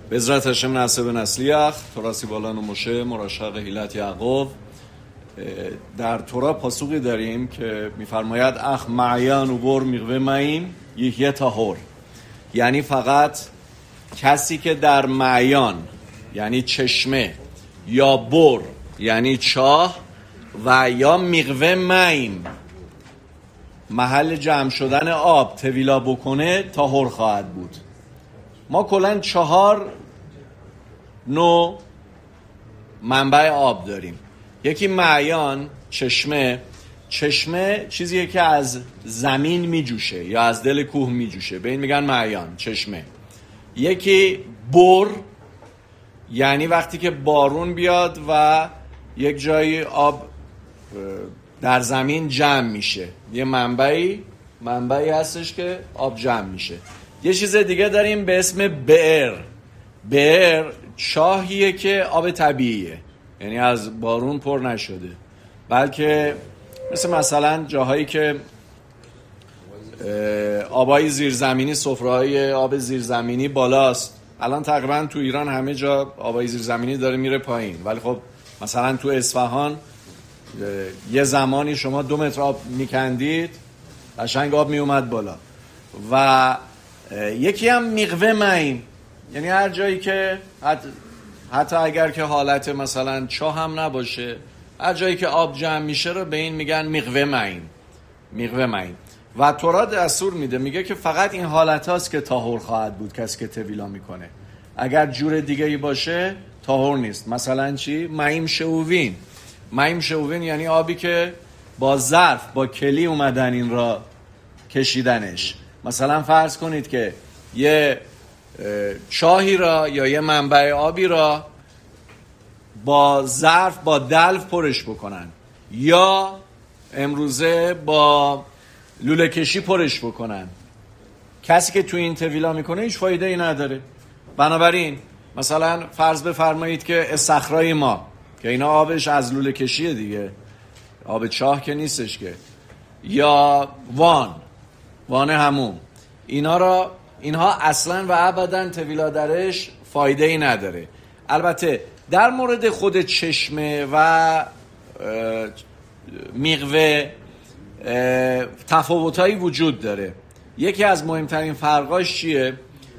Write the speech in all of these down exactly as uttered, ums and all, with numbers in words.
בעזרת השם נعשה ונצליח. תורה سیبالان و مشه مراشق هیلت یعقوب. در تورا پاسخی داریم که میفرماید اخ معیان و بر میغوه معیم یه طهور، یعنی فقط کسی که در معیان یعنی چشمه یا بر یعنی چاه و یا میغوه معیم محل جمع شدن آب طویلا بکنه طهور خواهد بود. ما کلاً چهار نوع منبع آب داریم. یکی معیان، چشمه. چشمه چیزیه که از زمین می جوشه یا از دل کوه می جوشه، به این میگن معیان، چشمه. یکی بر، یعنی وقتی که بارون بیاد و یک جایی آب در زمین جمع میشه، یه منبعی منبعی هستش که آب جمع میشه. یه چیز دیگه داریم به اسم بئر. بئر چاهیه که آب طبیعیه، یعنی از بارون پر نشده، بلکه مثل مثلا جاهایی که آبای زیرزمینی، سفره‌های آب زیرزمینی بالاست. الان تقریبا تو ایران همه جا آبای زیرزمینی داره میره پایین، ولی خب مثلا تو اصفهان یه زمانی شما دو متر آب میکندید قشنگ آب میومد بالا. و یکی هم میغوه معیم، یعنی هر جایی که حتی, حتی اگر که حالت مثلا چاه هم نباشه، هر جایی که آب جمع میشه رو به این میگن میغوه معیم. میغوه معیم. و تورا دستور میده، میگه که فقط این حالت هاست که طهور خواهد بود کسی که طویلا میکنه. اگر جور دیگه ای باشه طهور نیست. مثلا چی؟ معیم شعووین. معیم شعووین یعنی آبی که با ظرف با کلی اومدن این را کشیدنش. مثلا فرض کنید که یه چاهی را یا یه منبع آبی را با ظرف با دلو پرش بکنن یا امروزه با لوله کشی پرش بکنن. کسی که تو این طویلا میکنه هیچ فایده ای نداره. بنابراین مثلا فرض بفرمایید که صخرای ما که اینا آبش از لوله کشیه دیگه، آب چاه که نیستش که، یا وان وان هموم، اینا را اینها اصلا و ابدا طویلا درش فایده ای نداره. البته در مورد خود چشمه و میغوه تفاوتایی وجود داره. یکی از مهمترین فرقاش چیه؟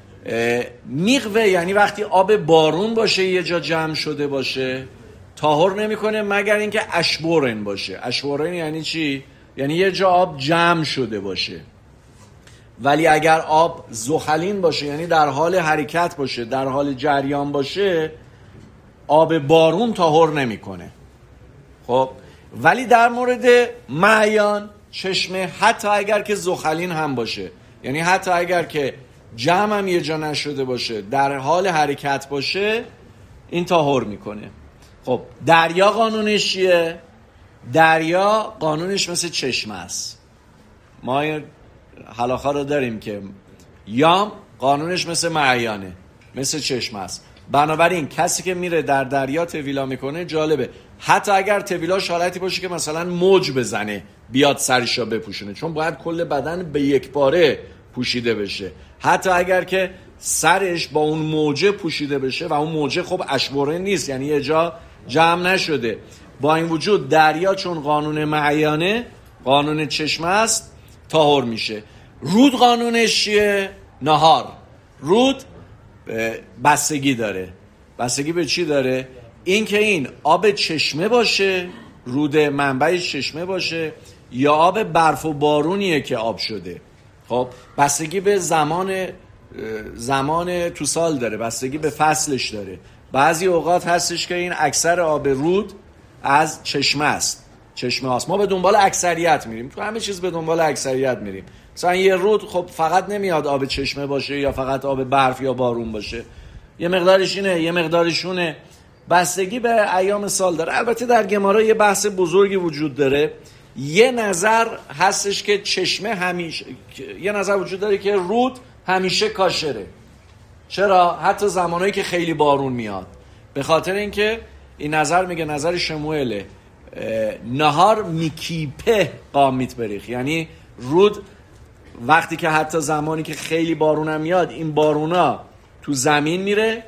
میغوه یعنی وقتی آب بارون باشه یه جا جمع شده باشه طهور نمیکنه مگر اینکه اشبورن باشه. اشبورن یعنی چی؟ یعنی یه جا آب جمع شده باشه. ولی اگر آب زخلین باشه، یعنی در حال حرکت باشه، در حال جریان باشه، آب بارون طهور نمیکنه. خب ولی در مورد معیان، چشمه، حتی اگر که زخلین هم باشه، یعنی حتی اگر که جمع هم یه جا نشده باشه، در حال حرکت باشه، این طهور میکنه. خب دریا قانونش چیه؟ دریا قانونش مثل چشمه است. ما حلاخا رو داریم که یام قانونش مثل معیانه، مثل چشمه است. بنابراین کسی که میره در دریا طویلا میکنه، جالبه، حتی اگر طویلاش حالتی باشه که مثلا موج بزنه بیاد سرشو بپوشونه، چون باید کل بدن به یک باره پوشیده بشه، حتی اگر که سرش با اون موجه پوشیده بشه و اون موجه خب اشبوره نیست، یعنی یه جا جمع نشده، با این وجود دریا چون قانون معیانه، قانون چشمه است، طهور میشه. رود قانونش چیه؟ نهار. رود بستگی داره. بستگی به چی داره؟ این که این آب چشمه باشه، رود منبعش چشمه باشه، یا آب برف و بارونیه که آب شده. خب بستگی به زمان زمان تو سال داره، بستگی به فصلش داره. بعضی اوقات هستش که این اکثر آب رود از چشمه است، چشمه هاست. ما به دنبال اکثریت میریم، تو همه چیز به دنبال اکثریت میریم. مثلا یه رود خب فقط نمیاد آب چشمه باشه یا فقط آب برف یا بارون باشه، یه مقدارش اینه، یه مقدارشونه، بستگی به ایام سال داره. البته در گمارا یه بحث بزرگی وجود داره. یه نظر هستش که چشمه همیشه، یه نظر وجود داره که رود همیشه کاشره. چرا؟ حتی زمانایی که خیلی بارون میاد. به خاطر اینکه این نظر میگه، نظر شموئله، نهار میکیپه قامیت بریخ، یعنی رود وقتی که حتی زمانی که خیلی بارون هم میاد، این بارونا تو زمین میره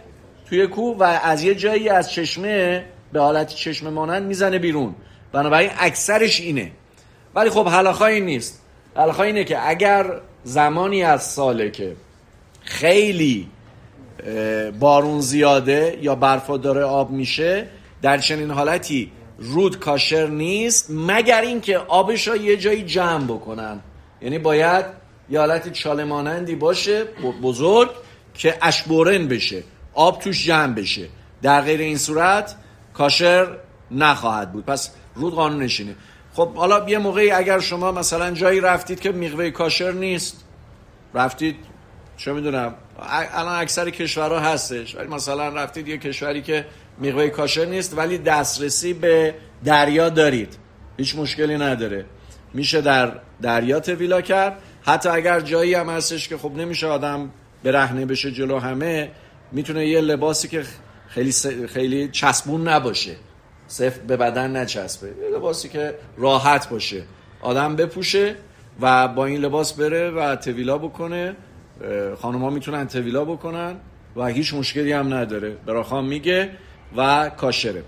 توی کوه و از یه جایی از چشمه به حالت چشمه مانند میزنه بیرون. بنابراین اکثرش اینه. ولی خب حلاخا این نیست. حلاخا اینه که اگر زمانی از ساله که خیلی بارون زیاده یا برفا داره آب میشه، در چنین حالتی رود کاشر نیست مگر اینکه آبش رو یه جایی جمع بکنن. یعنی باید یه حالت چاله مانندی باشه بزرگ که اشبورن بشه، آب توش جمع بشه. در غیر این صورت کاشر نخواهد بود. پس رود قانونش اینه. خب حالا یه موقعی اگر شما مثلا جایی رفتید که میقوه کاشر نیست، رفتید چه میدونم الان اکثر کشورها هستش، ولی مثلا رفتید یه کشوری که میقوه کاشر نیست ولی دسترسی به دریا دارید، هیچ مشکلی نداره، میشه در دریا طویلا کرد. حتی اگر جایی هم هستش که خب نمیشه آدم برهنه بشه جلو همه، میتونه یه لباسی که خیلی خیلی چسبون نباشه، صفر به بدن نچسبه، یه لباسی که راحت باشه آدم بپوشه و با این لباس بره و طویلا بکنه. خانم‌ها میتونن طویلا بکنن و هیچ مشکلی هم نداره. براخان میگه و کاشره.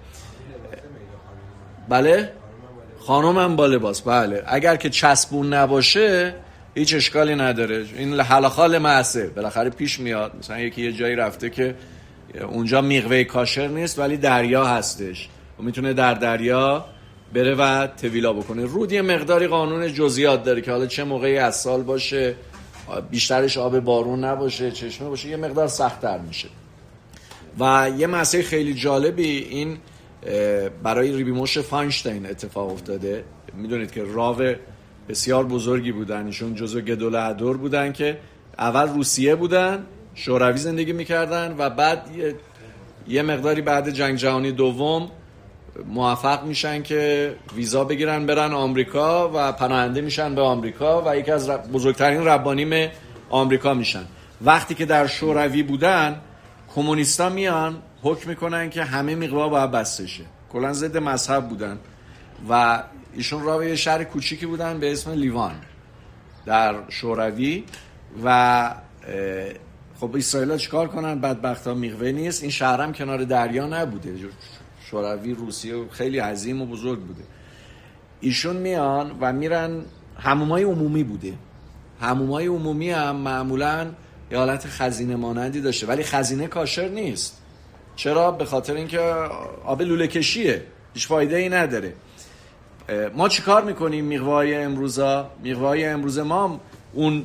بله خانم هم با لباس، بله اگر که چسبون نباشه هیچ اشکالی نداره. این حلخال معصه بالاخره پیش میاد، مثلا یکی یه جایی رفته که اونجا میقوه کاشر نیست ولی دریا هستش و میتونه در دریا بره و طویلا بکنه. رود یه مقداری قانون جزئیات داره که حالا چه موقعی از سال باشه، بیشترش آب بارون نباشه، چشمه باشه، یه مقدار سخت‌تر میشه. و یه مسئله خیلی جالبی این برای ریبی موشه فاینشتین اتفاق افتاده. میدونید که راو بسیار بزرگی بودن، ایشون جزو گدول ادور بودن که اول روسیه بودن، شوروی زندگی میکردن و بعد یه, یه مقداری بعد جنگ جهانی دوم موفق میشن که ویزا بگیرن برن آمریکا و پناهنده میشن به آمریکا و یکی از بزرگترین ربانیم آمریکا میشن. وقتی که در شوروی بودن کمونیستا میان حکم میکنن که همه میقوا باید بسته شه، کلا ضد مذهب بودن و ایشون راوی یه شهر کوچیکی بودن به اسم لیوان در شوروی و خب اسرائیل‌ها چیکار کنن؟ بدبختا میقوه نیست، این شهر هم کنار دریا نبوده، شوروی روسیه خیلی عظیم و بزرگ بوده. ایشون میان و میرن حمومای عمومی بوده، حمومای عمومی هم معمولاً یه حالت خزینه مانندی داشته ولی خزینه کاشر نیست. چرا؟ به خاطر اینکه آب لوله کشیه، هیچ فایده ای نداره. ما چیکار میکنیم؟ میقوای امروزا میقوای امروز ما اون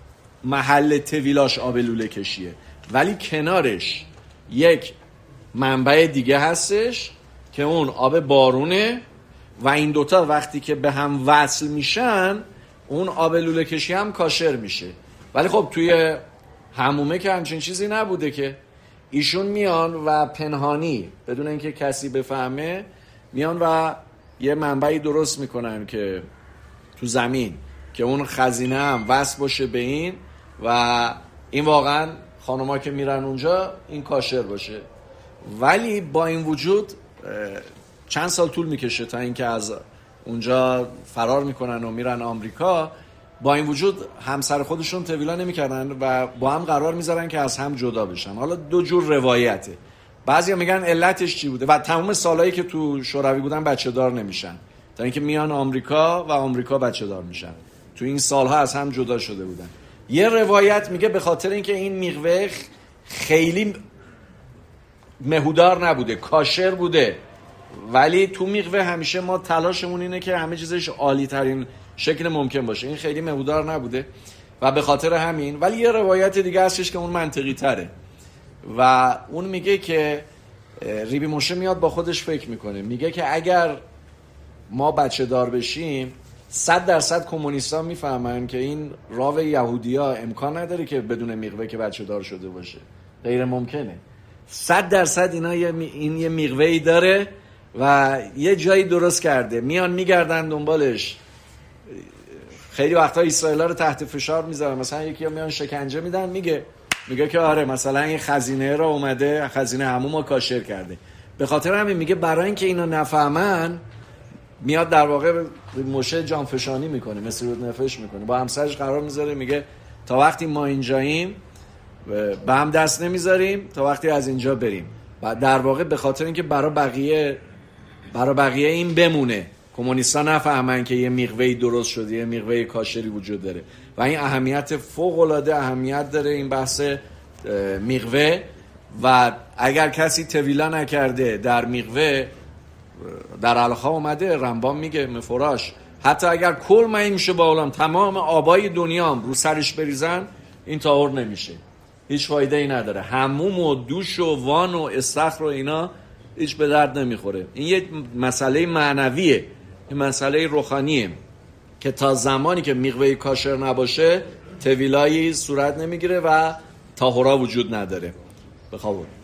محل طویلاش آب لوله کشیه ولی کنارش یک منبع دیگه هستش که اون آب بارونه و این دوتا وقتی که به هم وصل میشن اون آب لوله کشی هم کاشر میشه. ولی خب توی حمومه که همچین چیزی نبوده که ایشون میان و پنهانی بدون اینکه کسی بفهمه میان و یه منبعی درست میکنن که تو زمین که اون خزینه هم وصل باشه به این و این واقعا خانوما که میرن اونجا این کاشر باشه. ولی با این وجود چند سال طول میکشه تا اینکه از اونجا فرار میکنن و میرن آمریکا. با این وجود همسر خودشون طویلا نمیکردن و با هم قرار میذارن که از هم جدا بشن. حالا دو جور روایته، بعضیا میگن علتش چی بوده و تمام سالایی که تو شوروی بودن بچه دار نمیشن تا اینکه میان آمریکا و آمریکا بچه دار میشن. تو این سالها از هم جدا شده بودن. یه روایت میگه به خاطر اینکه این میقوه خیلی مهودار نبوده، کاشر بوده، ولی تو میقوه همیشه ما تلاشمون اینه که همه چیزش عالی ترین شکل ممکن باشه، این خیلی مهودار نبوده و به خاطر همین. ولی یه روایت دیگه هستش که اون منطقی تره و اون میگه که ریبی موشه میاد با خودش فکر میکنه، میگه که اگر ما بچه دار بشیم صد درصد کمونیستا میفهمن که این راو یهودیا امکان نداره که بدون میقوه که بچه دار شده باشه، غیر ممکنه. صد درصد اینا یه می... این یه میقوه‌ای داره و یه جایی درست کرده، میان میگردن دنبالش. خیلی وقتا اسرائیل‌ها رو تحت فشار میذارن، مثلا یکی میان شکنجه میدن، میگه میگه که آره مثلا این خزینه را اومده خزینه همون ما کاشر کرده. به خاطر همین میگه برای اینکه اینا نفهمن میاد در واقع موشه جانفشانی میکنه، مثل رود نفش میکنه، با همسرش قرار میذاره، میگه تا وقتی ما اینجاییم به هم دست نمیذاریم تا وقتی از اینجا بریم. و در واقع به خاطر اینکه برای بقیه برای بقیه این بمونه، کمونیستا نفهمن که یه میغوه‌ای درست شده، یه میغوه کاشری وجود داره و این اهمیت فوق العاده اهمیت داره این بحث میغوه. و اگر کسی تویلا نکرده در میغوه، در الخا اومده رمبان میگه مفراش، حتی اگر کل معنی میشه با علم تمام آبای دنیا رو سرش بریزن این طاهر نمیشه، هیچ فایده ای نداره. حموم و دوش و وان و استخر و اینا هیچ به درد نمیخوره. این یک مسئله معنویه، این مسئله روحانیه که تا زمانی که میغوه کاشر نباشه تویلایی صورت نمیگیره و طاهرا وجود نداره. بخوابون